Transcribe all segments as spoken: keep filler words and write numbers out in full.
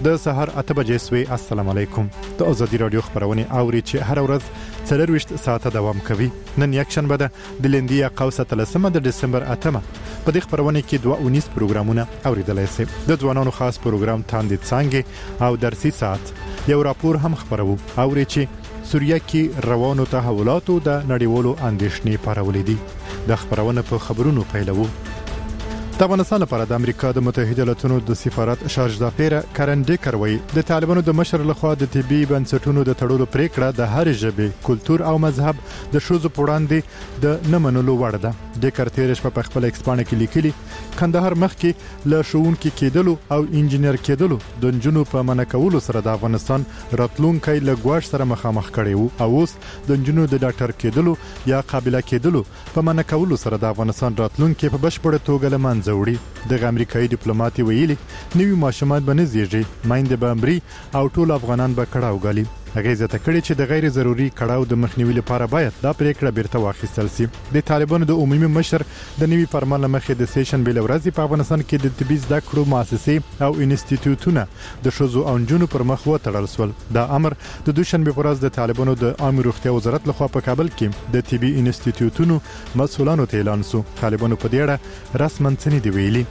د سهار اته بجې سوې. السلام علیکم. د ازادي رادیو خبرونه اوري چې هر ورځ څلرویشت ساعته دوام کوي. نن یک شنبه ده د لندیا قوسه تلسمه د دسمبر اتمه. په دې خبرونه کې دوه اونیس پروګرامونه اوریدلای شئ. د ځوانانو خاص پروګرام تاندې څنګه او درسي ساعت یو راپور هم خبرو اوري چې سوریه کې روانو تحولاتو د نړیوالو اندېښنې پارولې دي. د خبرونه په خبرونو پیلوو. د افغانستان لپاره د امریکا د متحده ایالاتونو د سفارت شارج دافیر کارن ډیکر وایي د طالبانو د مشر لخوا د طبي بنسټونو د تړلو پریکړه د هر ژبې، کلتور او مذهب د شوزو پوړاندې د نه منلو وړ ده. ډیکر تیر شپه په خپل ایکسپانه کې لیکلي کندهار مخکې له شوونکي کېدلو او انجینر کېدلو د نجونو په منع کولو سره د افغانستان راتلونکی له ګواښ سره مخامخ کړي وو او اوس د نجونو د ډاکټر کېدلو یا قابله کېدلو په منع کولو سره د افغانستان راتلونکی په بشپړه توګه له منځه د امریکایي ډیپلوماټ ویلي نوی ماشومان به نه زیږي، مایند به امري او ټول افغانان به کړهو غالي. هغه زته کړي چې د غیر ضروري کړهو د مخنیوي لپاره باید دا پریکړه بیرته واخیستل شي. د طالبانو د عمومي مشر د نوي فرمان لمخې د سیشن بل ورځې په افغانستان کې د طبي زده کړو مؤسسې او انسټیټیوټونه د شوزو او نجونو پر مخ وتړل شول. دا امر د دوشنبه پر ورځ د طالبانو د عامه روغتیا وزارت لخوا په کابل کې د طبي انسټیټیوټونو مسؤلانو ته اعلان شو. طالبانو په دې اړه رسماً څه نه دی ویلي.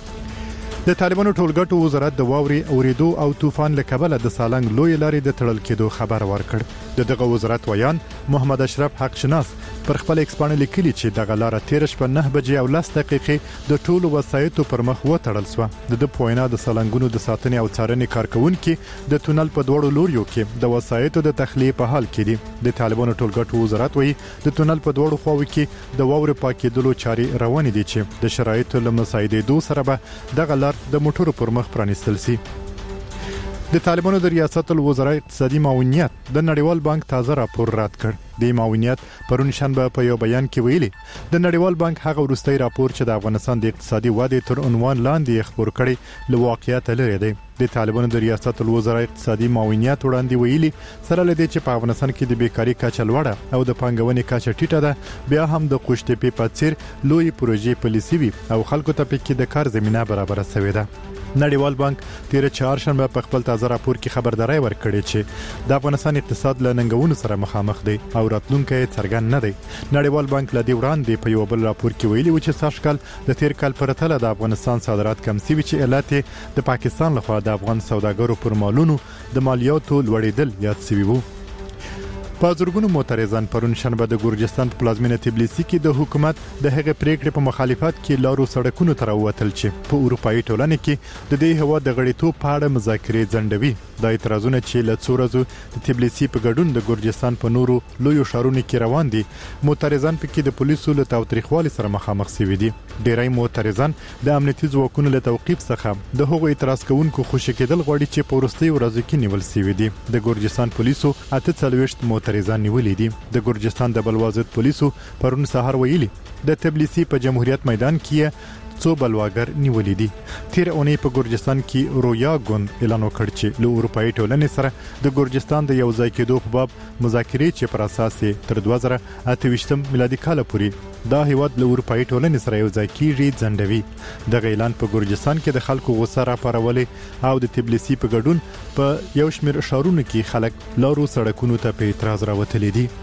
د طالبانو ټولګټو وزارت د واوري اوریدو او طوفان له کبله د سالنګ لوی لارې د تړل کېدو خبر ورکړ. د دغه وزارت ویان محمد اشرف حق شناس پر خپل ایکسپانه لیکلي چې دغه لار تیر شپه نه بجې او لس دقیقې د ټولو وسایطو پر مخ وتړل شو. د د پوینا د سالنګونو د ساتنې او څارنې کارکونکو د تونل په دوړو لوریو کې د وسایطو د تخلیه په حال کې دي. د طالبانو ټولګټو وزارت وایي د تونل په دوړو خواو کې د واوري پاکېدلو چارې روان دي چې د شرایطو له مساعدېدو سره به دغه لار د موټرو پر مخ پرانیستل شي. د طالبانو د ریاست الوزرا اقتصادي معاونیت د نړیوال بانک تازه راپور رد کړ. د معاونیت پرون شنبه په یو بیان کې ویلي د نړیوال بانک هغه وروستي راپور چې د افغانستان د اقتصادي ودې تر عنوان لاندې خبر کړي له واقعیت لري دی. د طالبانو د ریاست الوزرا اقتصادي معاونیت وړاندې ویلي سره لدی چې په افغانستان کې د بیکاری کچه لوړه او د پانګونې کچه ټیټه ده، بیا هم د قوشتېپې په څیر لوی پروژې پالیسي وي او خلکو ته پکې د کار زمينه برابر شوې ده. نړیوال بانک تیر چهارشنبه په خپل تازه راپور کې خبرداري ورکړې چې د افغانستان اقتصاد له ننګونو سره مخامخ دی او راتلونکی څرګند نه دی. نړیوال بانک له دې وړاندې په یو بل راپور کې ویلي و چې سږ کال د تیر کال په پرتله د افغانستان صادرات کم شوي چې علت د پاکستان لخوا د افغان سوداګرو پر مالونو د مالیاتو لوړېدل یاد شوی وو. په زرګونو معترضان پرون شنبه د ګورجستان په پلازمینه تبلیسي کې د حکومت د هغه پریکړې په مخالفت کې لارو سړکونو تر ووتل چې په اروپאי ټولنه کې د دې هوا د غړیتوب په اړه مذاکرې ځنډوي. د اعتراضونو چې له څو ورځو د تبلیسي په ګډون د ګورجستان په نورو لویو ښارونو کې روان دي، معترضان پکې د پولیسو له تاوتریخوالي سره مخامخ شوي دي. ډیری معترضان د امنیتي ځواکونو له توقیف څخه د هغو اعتراض کوونکو خوشی کېدل غواړي چې په وروستي ورځو کې نیول شوي دي. د ګورجستان پولیسو اته څلوېښت معترضان نیولي دي. د ګورجستان د بلوازت پولیسو پرون سهار ویلي د تبلیسي په جمهوریت میدان کې څو بلواګر نیولې دي. تیر اونۍ په ګورجستان کې رویا ګوند اعلان وکړ چې له اروپאי ټولنې سره د ګورجستان د یو ځای کېدو په باب مذاکرې چې پر اساس تر دوه زره اته ویشتم میلادي کال پورې دا هیواد له اروپאי ټولنې سره یو ځای کېږي ځنډوي. دغه اعلان په ګورجستان کې د خلکو غوسه راپارولې او د تبلیسي په ګډون په یو شمېر ښارونو کې خلک لارو سړکونو ته په اعتراض راوتلي دي.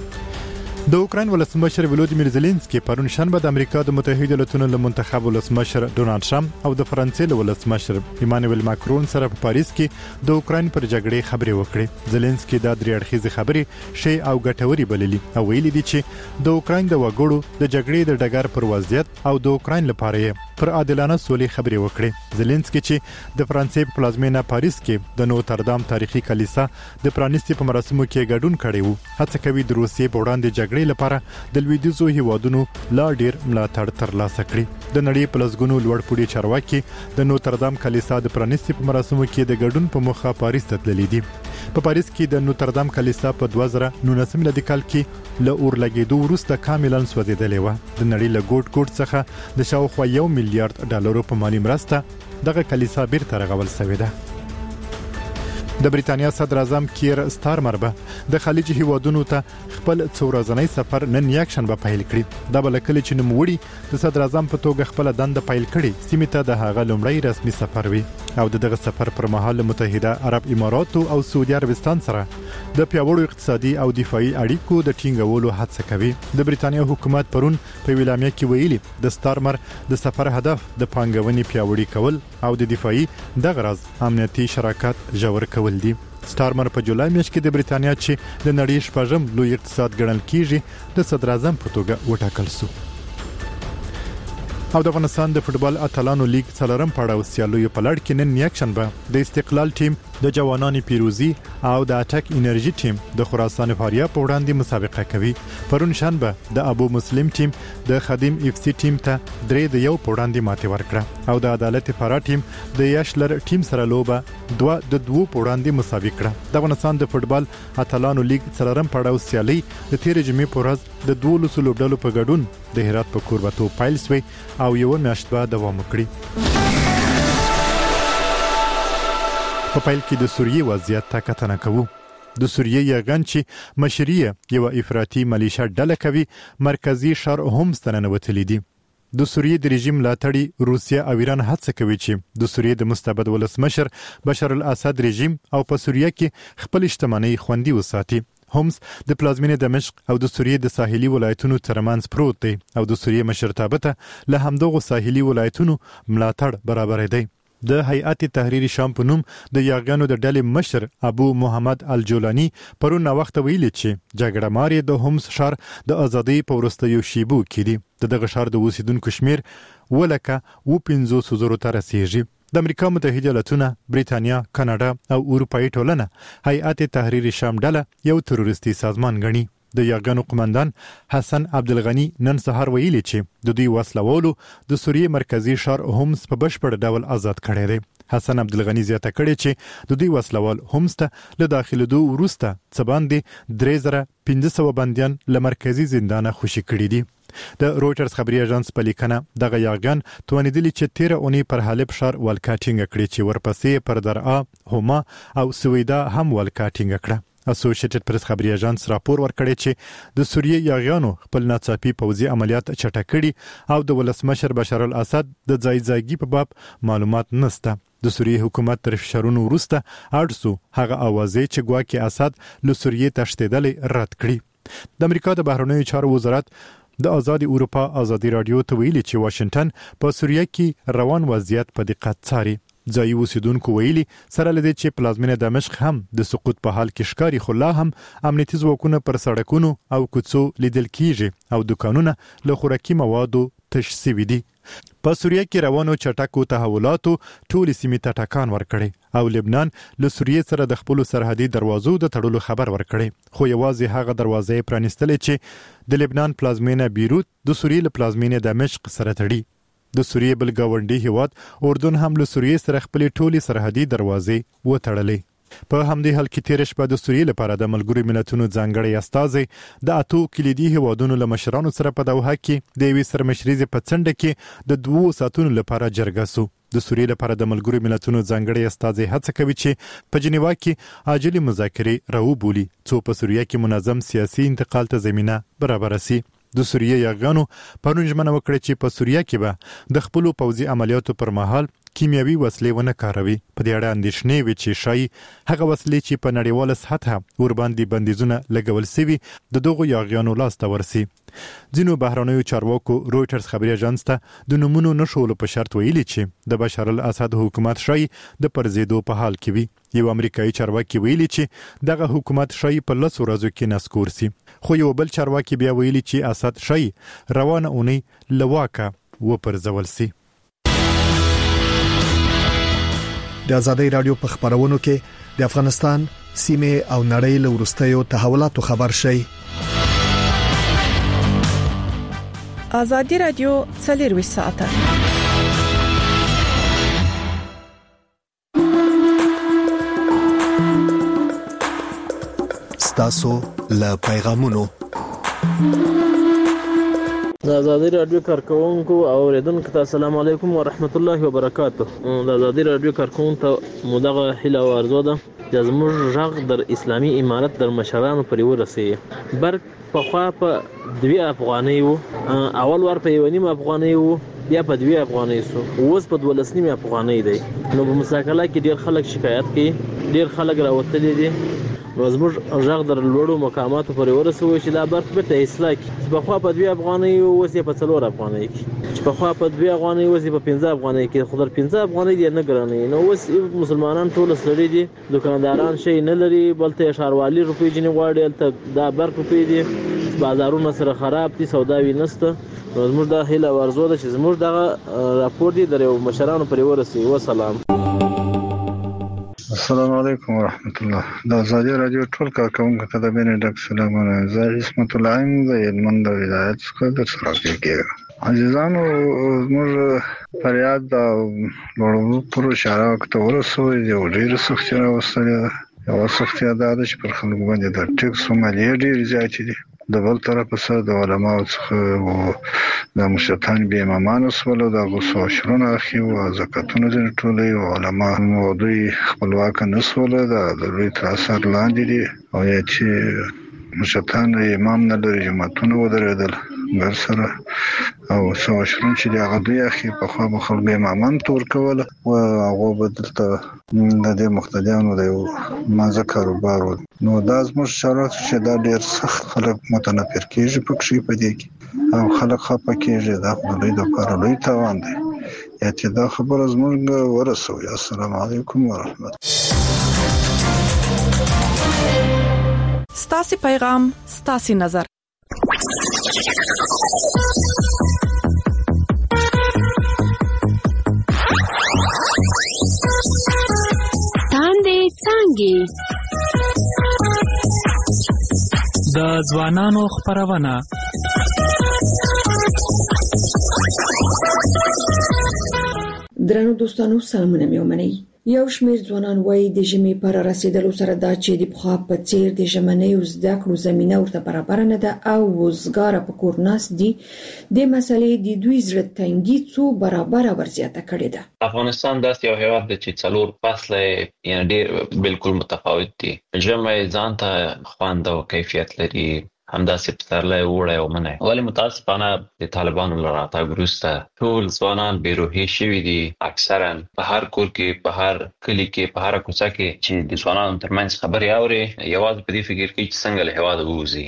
د اوکراین ولسمشر ولودیمیر زيلنسکي پرون شنبه د امریکا د متحده ایالاتونو له منتخب ولسمشر ډونالد ټرمپ او د فرانسې له ولسمشر ایمانوئل ماکرون سره په پاریس کې د اوکراین پر جګړې خبرې وکړې. زيلنسکي د درې اړخیزې خبرې شی او ګټوري بللي او ویلي دي چې د اوکراین د وګړو د جګړې د ډګر پر وضعیت او د اوکراین لپاره پر عادلانه سولې خبرې وکړې. زيلنسکي چې د فرانسې په پلازمینه پاریس کې د نوتردام تاریخي کلیسا د پرانیستي په مراسمو کې ګډون کړی وو، هڅه کوي د روسیې په وړاندې جګړې لپاره د لویدیځو هیوادونو لا ډیر ملاتړ ترلاسه کړي. د نړۍ په لسګونو لوړ پوړي چارواکي د نوتردام کلیسا د پرانیستي په مراسمو کې د ګډون په موخه پاریس ته تللي دي. په پاریس کې د نوتردام کلیسا په دوه زره نولسم میلادي کال کې له اور لګېدو وروسته کاملا سوځېدلې وه. د نړۍ له ګوټ ګوټ څخه د شاوخوا یو میلیارډ ډالرو په مالي مرسته دغه کلیسا بیرته رغول شوې ده. د بریتانیا صدر اعظم کیر سټارمر به د خلیج هیوادونو ته خپل څو ورځنی سفر نن یک شنبه پیل کړی. دا بل کله چې نوموړي د صدر اعظم په توګه خپل دنده پیل کړي سیمه ته د هغه لومړی رسمي سفر وي. او دغه سفر پر مهال متحده عرب اماراتو او سعودي عربستان سره د پیاوړو اقتصادي او دفاعي اړیکو د ټینګولو هڅه کوي. د بریتانیا حکومت پرون په ویلامیا کې ویلي د ستارمر د سفر هدف د پانګونې پیاوړي کول او د دفاعي د غرض امنیتي شراکت جوړ کول دي. ستارمر په جولای میاشت کې د بریتانیا چې د نړۍ شپږم لوی اقتصاد ګڼل کیږي د صدر اعظم په توګه وټاکل شو. او د افغانستان د فوتبال اتلانو لیگ څلورم پړاو سیالیو په لړ کې نن یکشنبه د استقلال ټیم د جوانانی پیروزي او د اټک انرژي ټیم د خراسان فاریاب په وړاندې مسابقه کوي. پرون شنبه د ابو مسلم ټیم د خادم اف سی ټیم ته درې د یو په وړاندې ماتې ورکړه او د عدالت فرا ټیم د یشلر ټیم سره لوبه دوه د دوه په وړاندې مساوي کړه. د افغانستان د فوتبال اتلانو لیگ څلورم پړاو سیالي د تیر جمعې په ورځ د دوه لسو لوبډلو په ګډون د هرات په کوربتو پیل شوی او یو میاشت بعد دوام وکړي. په پیل کې د سوریې وضعیت ته کتنه کوو. د سوریې یاغان چې مشریه یو افراطي ملیشیا ډله کوي مرکزی ښار هومس ته ننوتلي دي. د سوریې د رژیم ملاتړي روسیا او ایران هڅه کوي چې د سوریې د مستبد ولسمشر بشار الاسد رژیم او په سوریه کې خپل شتمنۍ خوندي وساتي. هومس د پلازمینې دمشق او د سوریې د ساحلي ولایتونو ترمنځ پروت دی او د سوریې مشرتابه ته له همدغو ساحلي ولایتونو ملاتړ برابر دی. د هیئت تحریر شام په نوم د یاغانو د ډلې مشر ابو محمد الجولانی پرون وخت ویلي چې جګړه ماري د هومس ښار د ازادۍ په وروستیو شیبو کې دي. دغه ښار د اوسیدونکو شمیر ولکه و پنځوس زرو ته رسیږي. د امریکا متحده ایالاتونه، بریتانیا، کاناډا او اروپایي ټولنه هیئت تحریر شام ډله یو تروریستي سازمان ګڼي. د یاغانو قومندان حسن عبدالغنی نن سهار ویلي چې د دوی وسلوالو د سوریې مرکزی ښار هومس په بشپړ ډول آزاد کړی دی. حسن عبدالغنی زیاته کړې چې د دوی وسلوال هومس ته له داخلېدو وروسته څه باندې درې زره پنځه سوه بندیان له مرکزی زندانه خوشي کړي دي. د رويټرز خبري اژانس په لیکنه دغه یاغان توانیدلی چې تیر اونۍ پر حلب ښار ولکاټینګ کړي چې ورپسې پر درعا، هوما او سویدا هم ولکاټینګ کړه. اسوسییټډ پریس خبري اژانس راپور ورکړی چې د سوریې یاغیانو خپل ناڅاپي پوځي عملیات چټک کړي او د ولسمشر بشار الاسد د ځای ځایګي په باب معلومات نشته. د سوریې حکومت تر فشارونو وروسته اړ سو هغه اوازې چې ګواکې اسد له سوریې تښتېدلې رد کړي. د امریکا د بهرنیو چارو وزارت د آزادي اروپا آزادي رادیو ته ویلي چې واشنگټن په سوریه کې روان وضعیت په دقت څاري. ځایي اوسیدونکو ویلي سره لدې چې پلازمینه دمشق هم د سقوط په حال کې ښکاري، خو لا هم امنیتي ځواکونه پر سړکونو او کوڅو لیدل کیږي او دکانونه له خوراکي موادو تش سوي دي. په سوریه کې روانو چټکو تحولاتو ټول سیمې ته ټکان ورکړي او لبنان له سوریې سره د خپل سرحدي دروازو د تړلو خبر ورکړي، خو یوازې هغه دروازې پرانیستلې چې د لبنان پلازمینه بیروت د سوریې له پلازمینې دمشق سره تړي. د سوریې بل ګاونډي هیواد اردن هم له سوریې سره خپل ټولي سرحدي دروازې وتړلې. په همدې حال کې تیر شپه د سوریې لپاره د ملګرو ملتونو ځانګړی استازی د اتو کلیدي هیوادونو له مشرانو سره په دوحه کې د یوې سرمشریزې په څنډه کې د دوو ساعتونو لپاره جرګه سو. د سوریې لپاره د ملګرو ملتونو ځانګړی استازی هڅه کوي چې په جنیوا کې عاجلې مذاکرې راوبولي څو په سوریه کې منظم سیاسي انتقال ته زمینه برابر شي. د سوریې یاغانو پرون ژمنه وکړه چې په سوریه کې به د خپلو پوځي عملیاتو پر مهال کیمیاوي وسلې ونه کاروي. په دې اړه اندېښنې وي چې شایي هغه وسلې چې په نړیواله سطحه ورباندې بندیزونه لګول سوي د دغو یاغیانو لاسته ورسي. ځینو بهرنیو چارواکو رويټرز خبري اژانس ته د نومونو نشولو په شرط ویلي چې د بشار الاسد حکومت شایي د پرزیدو په حال کې وي. یو امریکایي چارواکي ویلي چې دغه حکومت شایي په لس ورځو کې نسکور سي، خو یو بل چارواکي بیا ویلي چې اسد شایي روانه اونۍ له واکه وپرځول سي. د آزادۍ رادیو په خبرونو کې د افغانستان سیمه او نړۍ له وروستیو تحولاتو خبر شي. آزادۍ رادیو څلور ساعته ستاسو له پیغامونو. د آزادۍ رادیو کارکونکو او اوریدونکو ته السلام علیکم ورحمت الله وبرکاته. د آزادۍ رادیو کارکونکو ته مدغه هیله او ارزو ده چې زموږ غږ در اسلامي امارت در مشرانو پرې ورسي. برق په خوا په دوی افغانۍ وو، اول ور په یو نیم افغانۍ وو، بیا په دوه افغانۍ سو اوس په دولس نیمه افغانۍ دی نو په مساکله کې ډیر خلک شکایت کوي ډیر خلک راوتلي دي نو زموږ ژغ در لوړو مقاماتو پورې ورسوي چې دا برخه به ته اصلاح کړي په خوا په دوه افغانۍ اوس په څلور افغانۍ کې چې په خوا په دوه افغانۍ اوس په پنځه افغانۍ کې خو در پنځه افغانۍ دی نه ګرانې نو اوس مسلمانان ټول سړي دي دکانداران شي نه لري بلته شاروالي روپی جنې غواړي ته دا برخه روپی دي بازارونه سره خراب دي سوداوي نشته نو زموږ د هیله ورزو ده چې زموږ دغه راپور دی درو مشرانو پرې ورسي و سلام السلام علیکم ورحمت الله د ازادي رادیو ټول کارکونکو ته د بینه ډک سلامونه زه اسمت الله ایم د هلمند ولایت څخه د سراکي کې عزیزانو موږ فریاد د لوړو پر اشاره وکړه ورسوي د ډیر سختي راوستل یو سختي ده چې پر خلکو باندې د ټیکس مالیه ډیر زیات دي د بل طرف سره د علماء څخه او د مشتان به امامانو سره د غوسو شرونه اخی او زکاتونه د ټولې علماء موضوعي خپلواک نسوله د لوی تاثیر لاندې دي او چې مشتان امام نه لري جماعتونه ودرېدل ګر سره او څو شرون چې د غدوی اخی په خوا مخل به امامان تور کول او هغه بدلته د دې مختدیانو د مازه کاروبار نو دا زموږ شرط چې دا ډیر سخت خلک متنفر کیږي په کښې پدې کې او خلک خپه کیږي دا په لوی د کار لوی تاوان دی یا چې دا خبره زموږ ورسوي السلام علیکم ورحمت ستاسو پیغام ستاسو نظر تاندې څنګه د ځوانانو خبرونه درنو دوستانو سلامونه مې ومنئ یو شمېر ځوانان وایي د ژمي پر رسیدلو سره دا چې د پخوا په څیر د ژمنیو زده کړو زمينه ورته برابر نه ده او وزګار په کور ناس دي د مسلې د دوی زړه تنګي څو برابر ورزياته کړې ده افغانستان داسې یو هیواد دی چې څلور فصله یعنی ډېر بالکل متفاوت دي ژمي ځان ته خواند او کیفیت لري همداسې پسرلی وړی او منی ولې متاسفانه د طالبانو له راتګ وروسته ټول ځوانان بېروحي شوي دي اکثرا په هر کور کې په هر کلي کې په هره کوڅه کې چې د ځوانانو ترمنځ خبرې اوري یوازې په دې فکر کوي چې څنګه له هېواده ووځي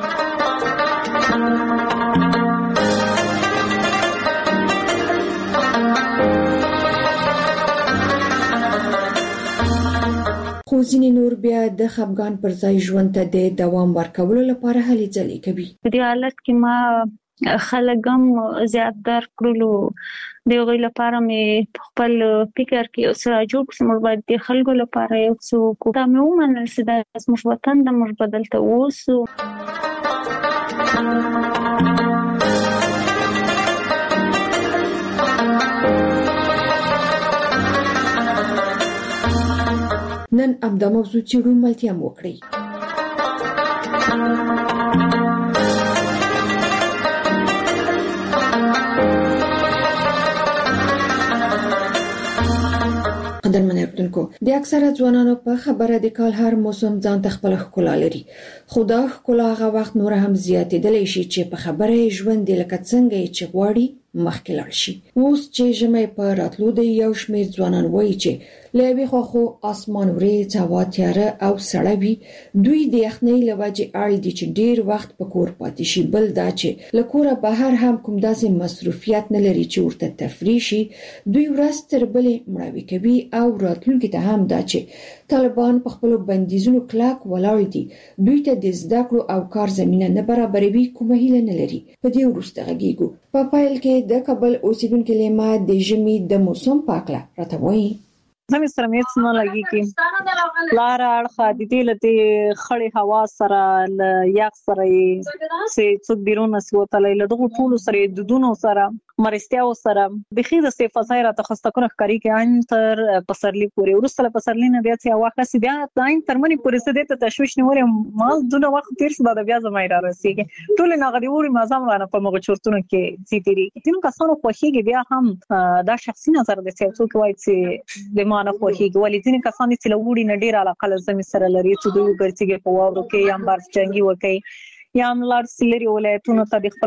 خو ځینې نور بیا د خپګان پر ځای ژوند ته د دوام ورکولو لپاره هلې ځلې کوي په دې حالت کې ما خلګم زیات در کړلو د غوړي لپاره مې خپل فکر کې اوس راجوړ کوم باید د خلکو لپاره یو څه کوم ته مې ومنل چې د اسمش وطن د مش بدلته اوسو نن امدا موضوع چې رومالتیا مو کړی قدرمن اردوونکو د اکثره ځوانانو په خبره د کال هر موسم ځان ته خپل ښکلا لري خدا ښکلا هغه وخت نور هم زیاتېدلی شي چې په خبره ژوند لکه څنګه چې غواړي مخکې لاړ شي اوس چې ژمي په راتلو د یو شمېر ځوانان وایي چې لوي خو خو اسمان ورې هوا تیاره او سړه وي دوی د یخنۍ لوجې اړ دي چې ډیر وخت په کور پاتې شي بل دا چې لکوره بهر هم کوم داسې مصروفیت نه لري چې ورته تفریح شي دوی ورځ تر بلې مړاوي کوي او راتلونکي ته هم دا چې طالبان په خپل بندیزونو کلاک ولاړ دي دوی ته د زده کړو او کار زمينه نه برابروي کومه هیله نه لري په دې ورسته غږیږو په پایل کې د کابل اوسیدونکو لیما د ژمي د موسم پاکله راته وایي زمي سره مېڅ نه لګي کې لار اړخه د دې لته خړې هوا سره یخ سره سي څوک بیرون وسوتلې له دغه ټول سره د دونو سره مرستیاو سره بخیر د استفاده را تخصصونه ښکاری کې ان تر پسرلی پورې ورسره پسرلی نه بیا چې واخه سي بیا لاین ترمنې پورې څه د تشويش نه وري مال دونه وخت تیر څه د بیا زمای را رسیږي ټول نه غدي وړي مازم رانه په مغه چورتونه کې سيتيري تینو کسانو خوښيږي بیا هم دا شخصي نظر د څه وایي چې د نه خوښيږي ولې ځینې کسان چې لوړی نه ډیر علاقه لزمي سره لري چې دوی ګرځي په واورو کې یا بارځ جنگي وکي یا هم لار سلري ولایتونو ته د خپل